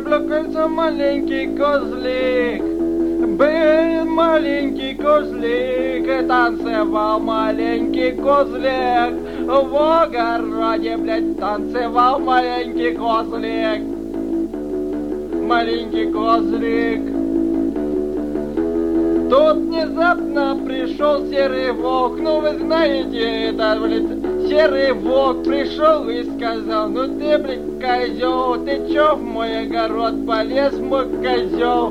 заплакался маленький козлик. Был маленький козлик, и танцевал маленький козлик. В огороде, блядь, танцевал маленький козлик. Маленький козлик. Тут внезапно пришел серый волк. Ну, вы знаете, это, блядь, серый волк пришел и сказал: ну ты, блядь, козел, ты чё в мой огород полез, мой козел?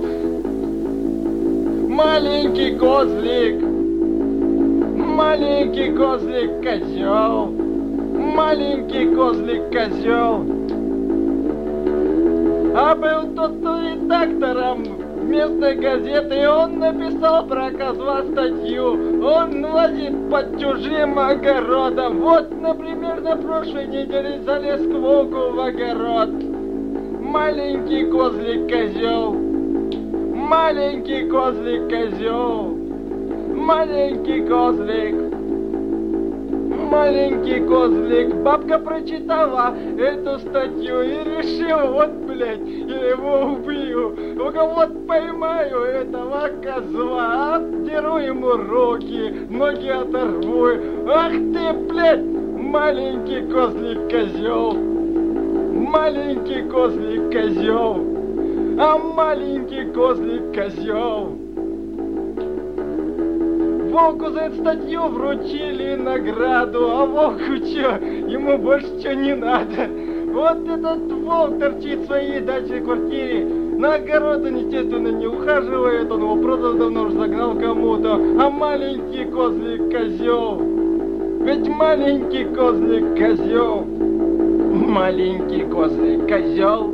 Маленький козлик, маленький козлик, козел, маленький козлик, козел. А был тот редактором местной газеты, и он написал про козла статью. Он лазит под чужим огородом. Вот, например, на прошлой неделе залез к волку в огород. Маленький козлик, козел. Маленький козлик, козел. Маленький козлик. Маленький козлик. Бабка прочитала эту статью и решила: вот, блядь, я его убью. Только вот поймаю этого козла, отдеру ему руки, ноги оторву. Ах ты, блядь, маленький козлик, козел. Маленький козлик, козел. А маленький козлик, козел. Волку за эту статью вручили награду, а волку чё? Ему больше чё не надо. Вот этот волк торчит в своей дачной квартире. На огород он, естественно, не ухаживает, он его просто давно уже загнал кому-то. А маленький козлик, козел. Ведь маленький козлик, козел. Маленький козлик, козел.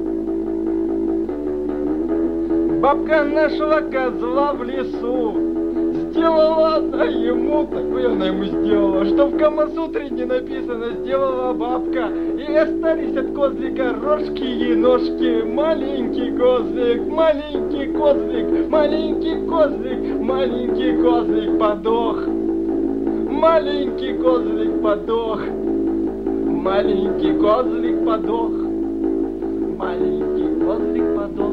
Бабка нашла козла в лесу. Сделала она ему, такое она ему сделала, что в Камасутре не написано, сделала бабка. И остались от козлика рожки и ножки. Маленький козлик, маленький козлик, маленький козлик, маленький козлик подох. Маленький козлик подох. Маленький козлик подох. Маленький козлик подох.